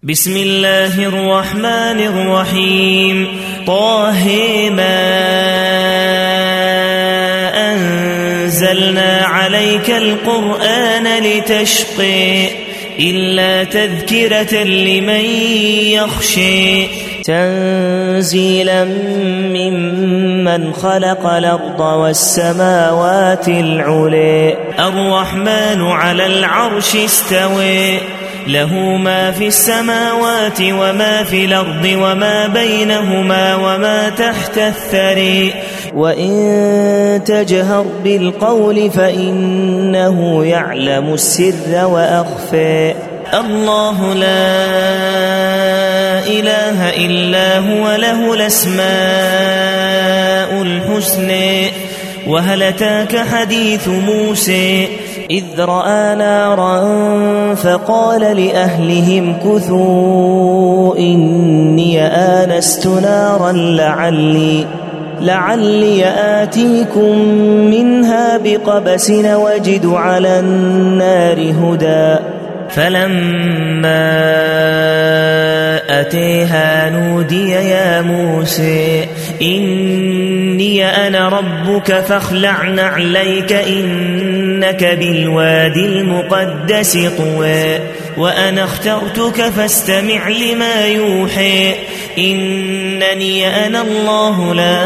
بسم الله الرحمن الرحيم. طه ما أنزلنا عليك القرآن لتشقي إلا تذكرة لمن يخشي تنزيلا ممن خلق الأرض والسماوات العلي الرحمن على العرش استوي له ما في السماوات وما في الأرض وما بينهما وما تحت الثري وإن تجهر بالقول فإنه يعلم السر وأخفى الله لا إله إلا هو له الأسماء الحسنى وهل أتاك حديث موسى إذ رأى نارا فقال لأهلهم كثوا إني آنست نارا لعلي آتيكم منها بقبس وجد على النار هدى فلما أتيها نودي يا موسى إني أنا ربك فاخلع نعليك إنك بالوادي المقدس طوى وأنا اخترتك فاستمع لما يوحى إنني أنا الله لا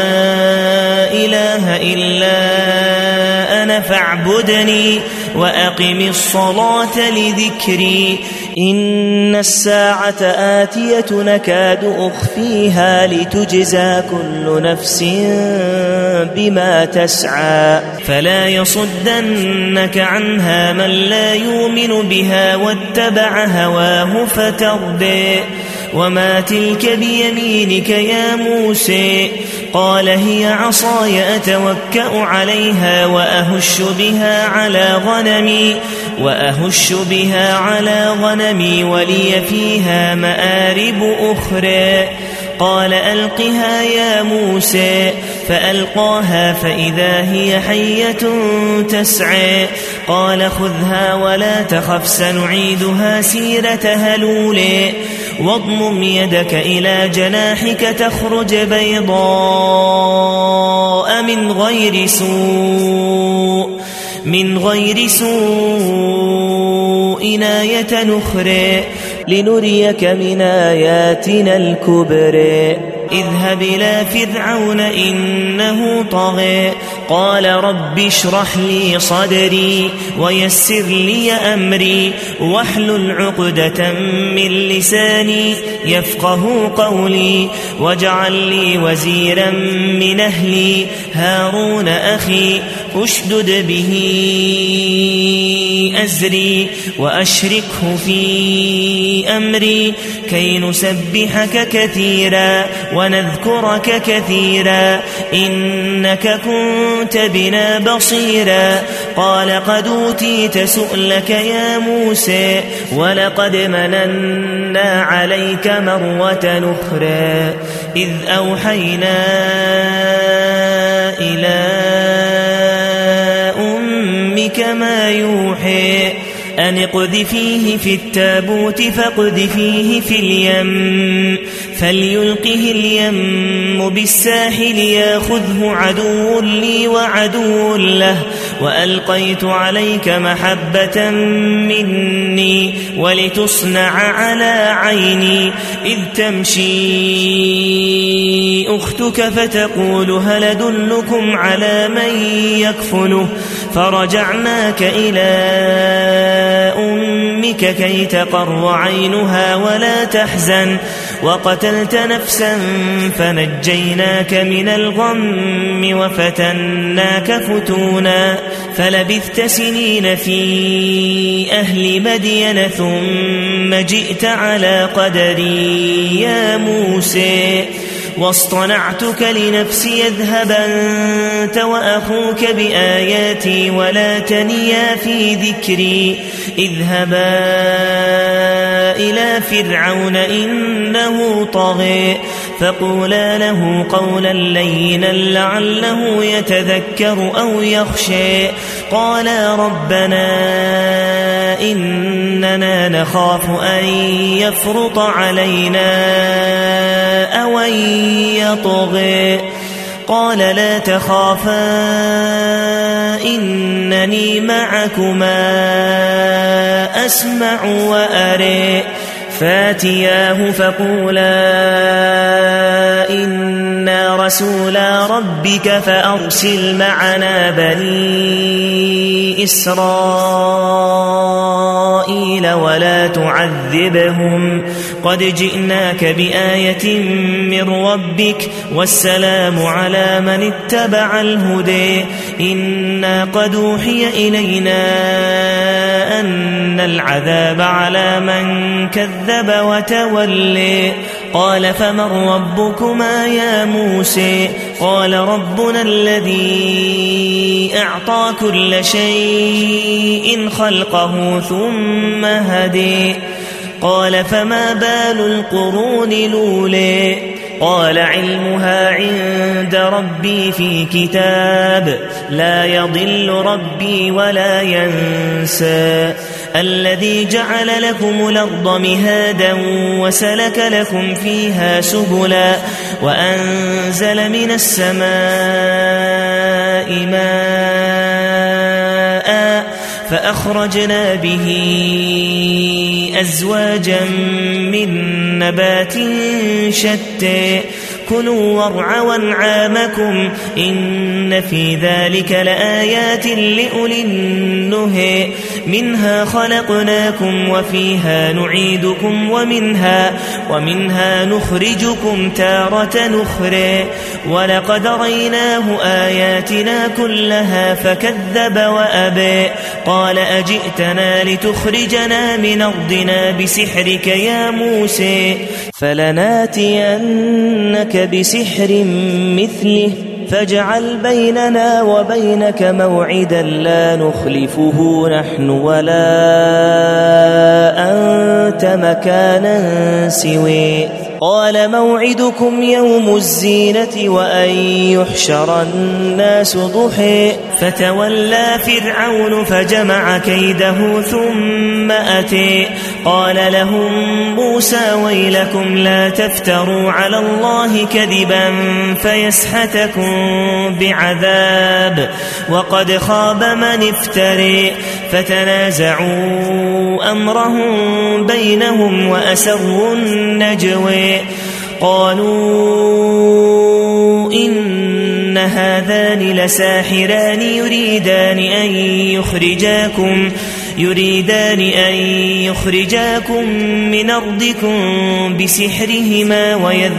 إله إلا أنا فاعبدني وأقم الصلاة لذكري إن الساعة آتية نكاد أخفيها لتجزى كل نفس بما تسعى فلا يصدنك عنها من لا يؤمن بها واتبع هواه فتردي وما تلك بيمينك يا موسى قال هي عصاي أتوكأ عليها وأهش بها على غنمي ولي فيها مآرب أخرى قال ألقها يا موسى فألقاها فإذا هي حية تسعى قال خذها ولا تخف سنعيدها سيرتها الأولى واضمم يدك إلى جناحك تخرج بيضاء من غير سوء آية نخرى لنريك من آياتنا الكبرى اذهب إلى فرعون إنه طغى قال رب اشرح لي صدري ويسر لي أمري واحلل عقدة من لساني يفقه قولي واجعل لي وزيرا من أهلي هارون أخي اشدد به أزري وأشركه في أمري كي نسبحك كثيرا ونذكرك كثيرا إنك كنت بنا بصيرا قال قد أوتيت سؤلك يا موسى ولقد مننا عليك مرة أخرى إذ أوحينا إلى أمك ما يوحي أن اقذفيه في التابوت فاقذفيه في اليم فليلقه اليم بالساحل ياخذه عدو لي وعدو له وألقيت عليك محبة مني ولتصنع على عيني إذ تمشي أختك فتقول هل أدلكم على من يكفله فرجعناك إلى أمك كي تقر عينها ولا تحزن وقتلت نفسا فنجيناك من الغم وفتناك فتونا فلبثت سنين في أهل مدين ثم جئت على قدري يا موسى واصطنعتك لنفسي اذهب أنت وأخوك بآياتي ولا تنيا في ذكري اذهبا إلى فرعون إنه طغى فقولا له قولا لينا لعله يتذكر أو يخشى قالا ربنا إننا نخاف أن يفرط علينا أو أن يطغى قال لا تخافا إنني معكما أسمع وأرى فاتياه فقولا إنا رسولا ربك فأرسل معنا بني إسرائيل ولا تعذبهم قد جئناك بآية من ربك والسلام على من اتبع الهدى إنا قد أوحي إلينا أن العذاب على من كذب وتولي قال فمن ربكما يا موسى قال ربنا الذي أعطى كل شيء خلقه ثم هدي قال فما بال القرون الأولى قال علمها عند ربي في كتاب لا يضل ربي ولا ينسى الذي جعل لكم الأرض مهادا وسلك لكم فيها سبلا وأنزل من السماء ماء فأخرجنا به أزواجا من نبات شتى كلوا وارعوا أنعامكم إن في ذلك لآيات لأولي النهى منها خلقناكم وفيها نعيدكم ومنها نخرجكم تارة أخرى ولقد ريناه آياتنا كلها فكذب وأبى قال أجئتنا لتخرجنا من أرضنا بسحرك يا موسى فلناتينك بسحر مثله فاجعل بيننا وبينك موعدا لا نخلفه نحن ولا أنت مكانا سوى قال موعدكم يوم الزينة وأن يحشر الناس ضحى فتولى فرعون فجمع كيده ثم أتى قال لهم موسى ويلكم لا تفتروا على الله كذبا فيسحتكم بعذاب وقد خاب من افتري فتنازعوا أمرهم بينهم وأسروا النجوى قالوا إن هذان لساحران يريدان أن يخرجاكم من أرضكم بسحرهما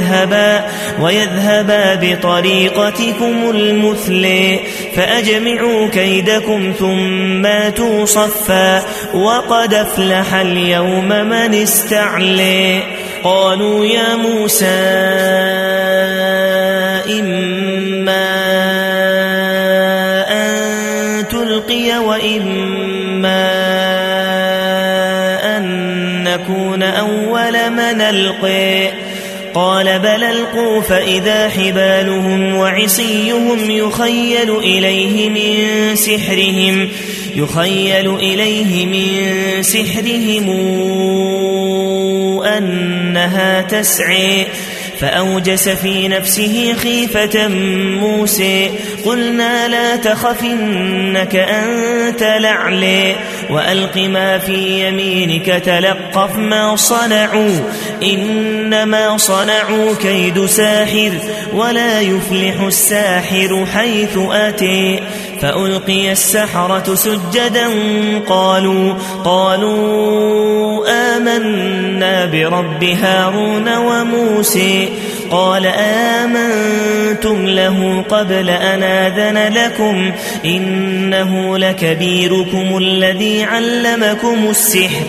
ويذهبا بطريقتكم المثلى فأجمعوا كيدكم ثم أتوا صفا وقد أفلح اليوم من استعلى قالوا يا موسى إما أن تلقي وإما أن نكون أول من ألقي قال بل ألقوا فإذا حبالهم وعصيهم يخيل إليه من سحرهم أنها تسعى فأوجس في نفسه خيفة موسى قلنا لا تخف إنك أنت الأعلى وألق ما في يمينك تلقف ما صنعوا إنما صنعوا كيد ساحر ولا يفلح الساحر حيث أتى فألقي السحرة سجدا قالوا آمنا برب هارون وموسى قال آمنتم له قبل أن آذن لكم إنه لكبيركم الذي علمكم السحر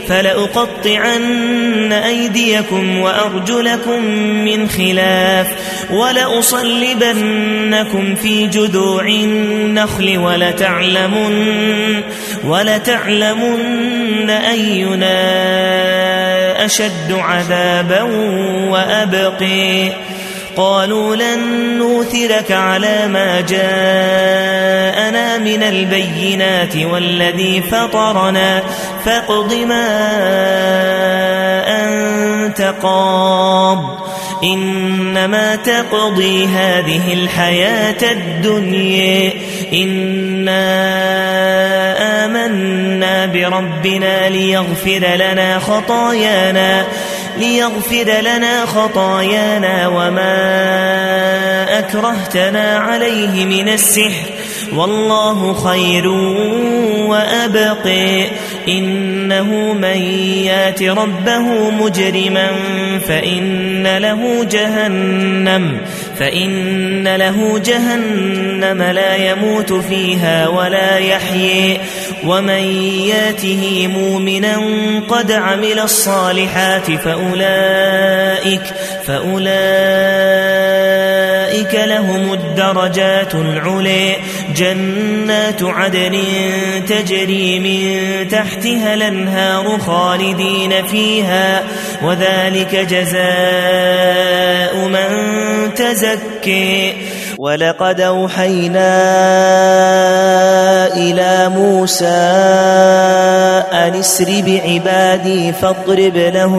فلأقطعن أيديكم وأرجلكم من خلاف ولأصلبنكم في جذوع النخل ولتعلمن أينا أشد عذابا وأبقي قالوا لن نوثرك على ما جاءنا من البينات والذي فطرنا فاقض ما أنت قاض إنما تقضي هذه الحياة الدنيا إنا آمنا بربنا ليغفر لنا خطايانا وما أكرهتنا عليه من السحر والله خير وأبقى إنه من يات ربه مجرما فإن له جهنم لا يموت فيها ولا يحيي ومن ياته مؤمنا قد عمل الصالحات فأولئك لهم الدرجات العلي جنات عدن تجري من تحتها الأنهار خالدين فيها وذلك جزاء من تزكي ولقد أوحينا إلى موسى أن اسر بعبادي فاضرب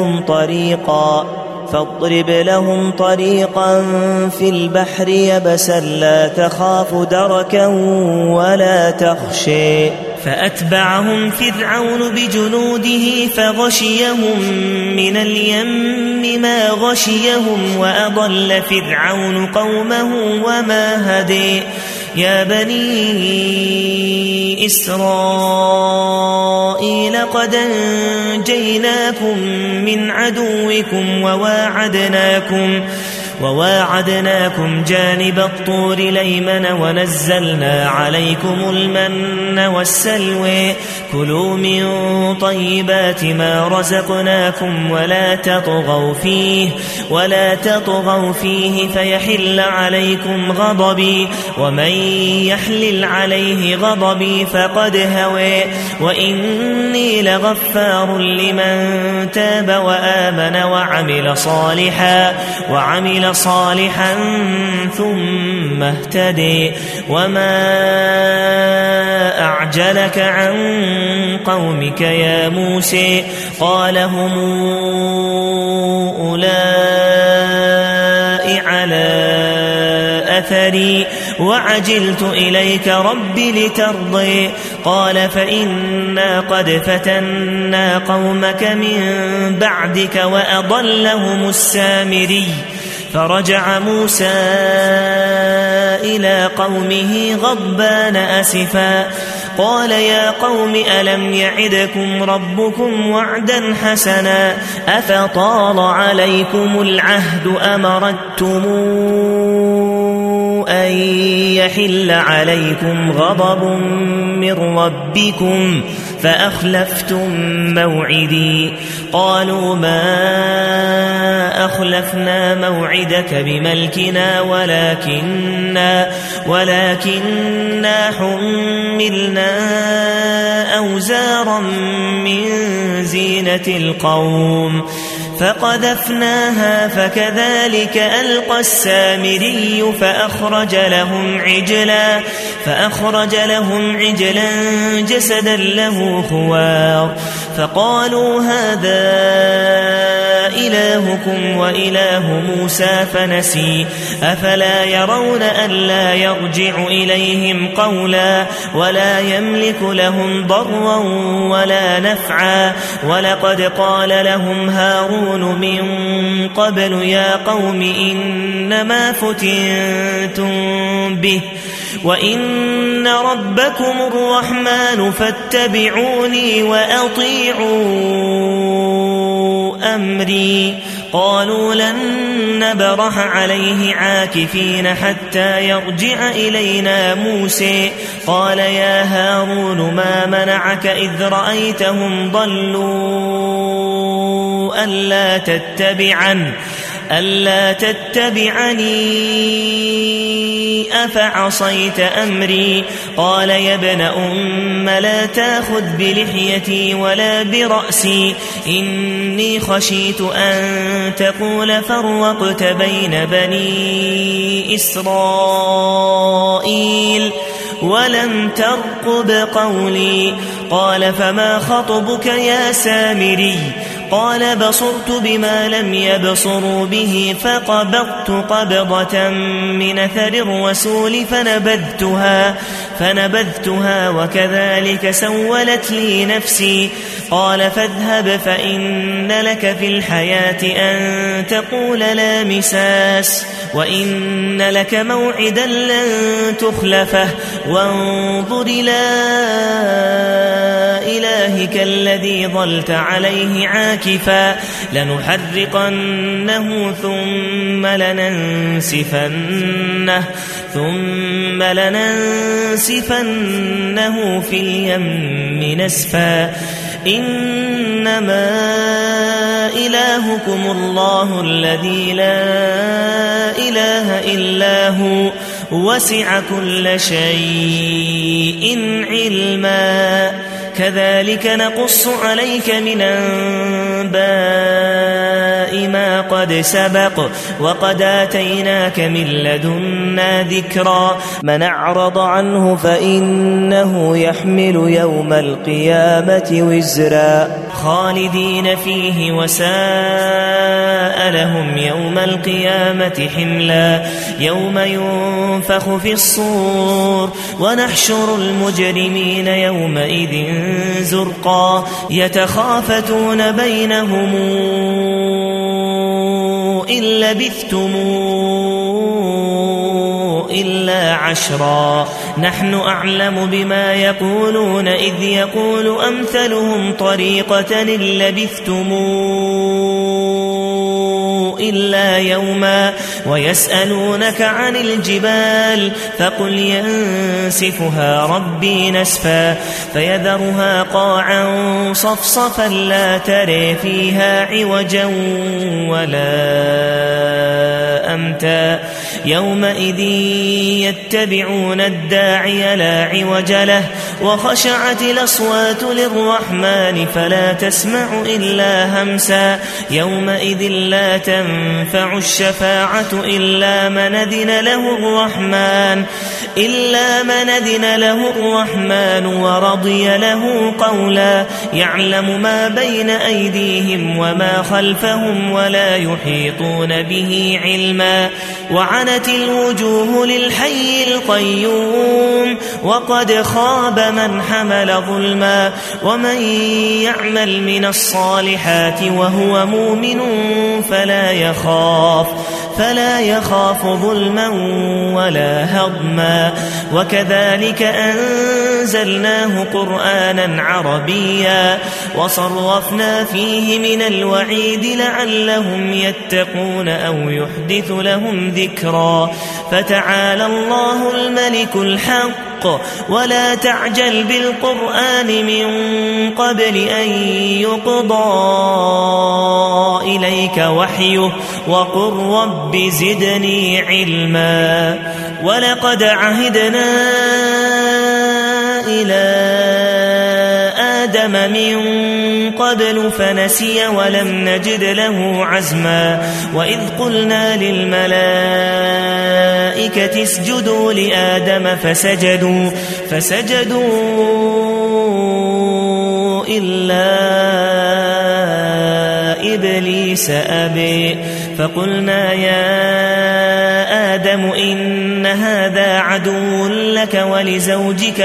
لهم طريقا في البحر يبسا لا تخاف دركا ولا تخشى فأتبعهم فرعون بجنوده فغشيهم من اليم ما غشيهم وأضل فرعون قومه وما هدي يا بني إسرائيل قد أنجيناكم من عدوكم وواعدناكم جانب الطور الأيمن ونزلنا عليكم المن والسلوى كلوا من طيبات ما رزقناكم ولا تطغوا فيه فيحل عليكم غضبي ومن يحلل عليه غضبي فقد هوى وإني لغفار لمن تاب وآمن وعمل صالحا ثم اهتدي وما أعجلك عن قومك يا موسى قال هم أولئك على أثري وعجلت إليك رب لترضي قال فإنا قد فتنا قومك من بعدك وأضلهم السامري فرجع موسى إلى قومه غضبان أسفا قال يا قوم ألم يعدكم ربكم وعدا حسنا أفطال عليكم العهد أمرتم أن يحل عليكم غضب من ربكم فأخلفتم موعدي قالوا ما أخلفنا موعدك بملكنا ولكننا حملنا أوزارا من زينة القوم فقذفناها فكذلك ألقى السامري فأخرج لهم عجلا جسدا له خوار فقالوا هذا إلهكم وإله موسى فنسي أفلا يرون ألا يرجع إليهم قولا ولا يملك لهم ضرا ولا نفعا ولقد قال لهم هارون من قبل يا قوم إنما فتنتم به وإن ربكم الرحمن فاتبعوني وأطيعوا أمري قالوا لن نبرح عليه عاكفين حتى يرجع إلينا موسى قال يا هارون ما منعك إذ رأيتهم ضلوا ألا تتبعن ألا تتبعني أفعصيت أمري قال يا ابن أم لا تأخذ بلحيتي ولا برأسي إني خشيت أن تقول فرقت بين بني إسرائيل ولم ترقب قولي قال فما خطبك يا سامري قال بصرت بما لم يبصروا به فقبضت قبضة من أثر الرسول فنبذتها وكذلك سولت لي نفسي قال فاذهب فإن لك في الحياة أن تقول لا مساس وإن لك موعدا لن تخلفه وانظر إلى إلهك الذي ظلت عليه عاكفا لنحرقنه ثم لننسفنه في اليم نسفا إنما إلهكم الله الذي لا إله إلا هو وسع كل شيء علما كذلك نقص عليك من أنباء ما قد سبق وقد آتيناك من لدنا ذكرا من أعرض عنه فإنه يحمل يوم القيامة وزرا خالدين فيه وساء لهم يوم القيامة حملا يوم ينفخ في الصور ونحشر المجرمين يومئذ زرقا يتخافتون بينهم إن لبثتم إلا عشرا نحن أعلم بما يقولون إذ يقول أمثلهم طريقة إن لبثتم إلا يوما ويسألونك عن الجبال فقل ينسفها ربي نسفا فيذرها قاعا صفصفا لا ترى فيها عوجا ولا أمتا يومئذ يتبعون الداعي لا عوج له وخشعت الأصوات للرحمن فلا تسمع إلا همسا يومئذ لا تنفع الشفاعة إلا من أذن له الرحمن ورضي له قولا يعلم ما بين أيديهم وما خلفهم ولا يحيطون به علما وعنت الوجوه للحي القيوم وقد خاب من حمل ظلما ومن يعمل من الصالحات وهو مؤمن فلا يخاف ظلما ولا هضما وكذلك أنزلناه قرآنا عربيا وصرفنا فيه من الوعيد لعلهم يتقون أو يحدث لهم ذكرا فتعالى الله الملك الحق ولا تعجل بالقرآن من قبل أن يقضى إليك وحيه وقل رب زدني علما ولقد عهدنا إلى آدم من قبل فنسي ولم نجد له عزما وإذ قلنا للملائكة اسجدوا لآدم فسجدوا إلا إبليس أبي فقلنا يا آدم إن هذا عدو لك ولزوجك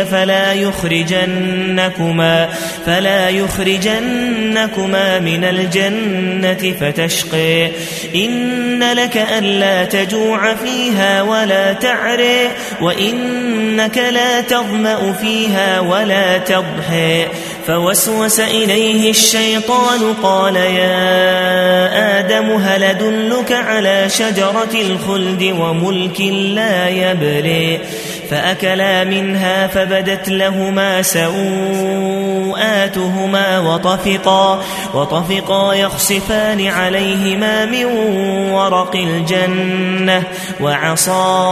فلا يخرجنكما من الجنة فتشقي إن لك ألا تجوع فيها ولا تعري وإنك لا تظمأ فيها ولا تضحي فوسوس إليه الشيطان قال يا آدم هل أدلك على شجرة الخلد وملك لا يبلي فأكلا منها فبدت لهما سوء سوآتهما وطفقا يخصفان عليهما من ورق الجنة وعصى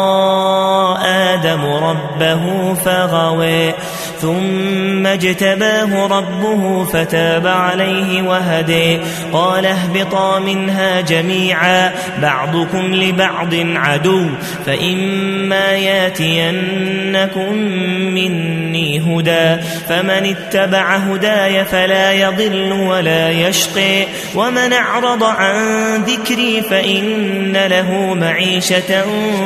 آدم ربه فغوى ثم اجتباه ربه فتاب عليه وهدى قال اهبطا منها جميعا بعضكم لبعض عدو فإما ياتينكم مني هدى فمن اتبع هداي فلا يضل ولا يشقى ومن أعرض عن ذكري فإن له معيشة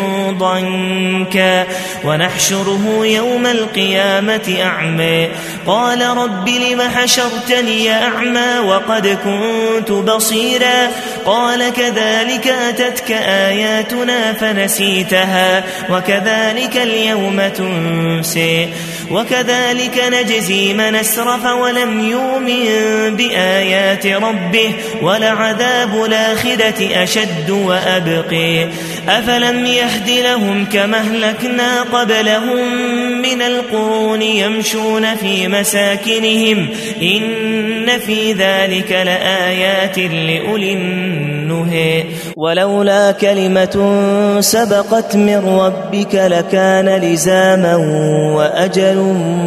ضنكا ونحشره يوم القيامة أعمى قال رب لم حشرتني أعمى وقد كنت بصيرا قال كذلك أتتك آياتنا فنسيتها وكذلك اليوم تنسي وكذلك نجزي من أسرف ولم يؤمن بآيات ربه ولعذاب الآخرة أشد وأبقي أفلم يهد لهم كما أهلكنا قبلهم من القرون يمشون في مساكنهم إن في ذلك لآيات لأولي النهي ولولا كلمة سبقت من ربك لكان لزاما وأجل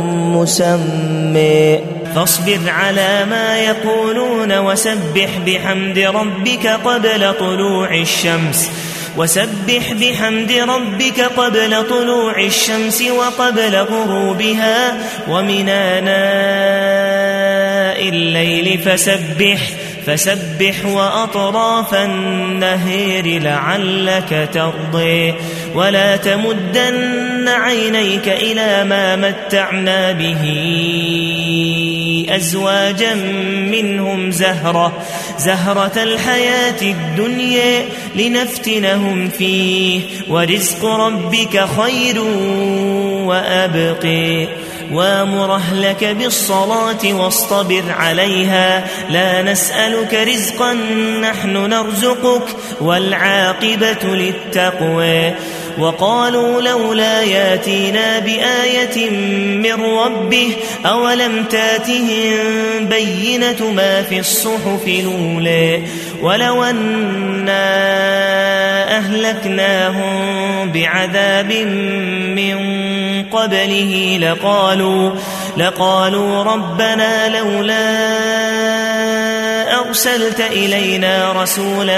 مسمى فاصبر على ما يقولون وسبح بحمد ربك قبل طلوع الشمس وقبل غروبها ومن آناء الليل فسبح وأطراف النهار لعلك ترضي ولا تمدن عينيك إلى ما متعنا به أزواجا منهم زهرة الحياة الدنيا لنفتنهم فيه ورزق ربك خير وأبقي وامر أهلك بالصلاة واصطبر عليها لا نسألك رزقا نحن نرزقك والعاقبة للتقوى وقالوا لولا ياتينا بآية من ربه أولم تاتهم بينة ما في الصحف الأولى ولو أنا أهلكناهم بعذاب من قبله لقالوا ربنا لولا أرسلت إلينا رسولا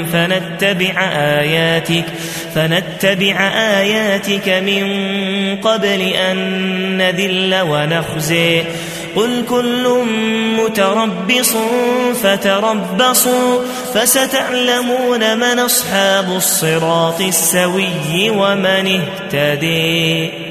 فنتبع آياتك من قبل أن نذل ونخزي قل كل متربص فتربصوا فستعلمون من أصحاب الصراط السوي ومن اهتدي